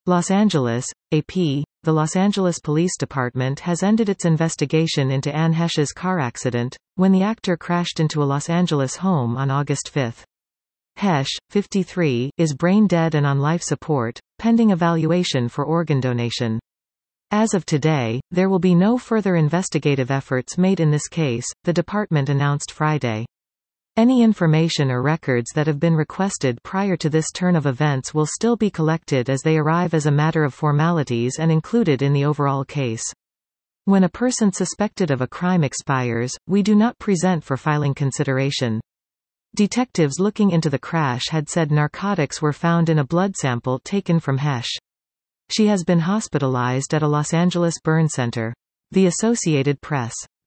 Los Angeles, AP. The Los Angeles Police Department has ended its investigation into Anne Heche's car accident, when the actor crashed into a Los Angeles home on August 5. Heche, 53, is brain dead and on life support, pending evaluation for organ donation. As of today, there will be no further investigative efforts made in this case, the department announced Friday. Any information or records that have been requested prior to this turn of events will still be collected as they arrive as a matter of formalities and included in the overall case. When a person suspected of a crime expires, we do not present for filing consideration. Detectives looking into the crash had said narcotics were found in a blood sample taken from Heche. She has been hospitalized at a Los Angeles burn center. The Associated Press.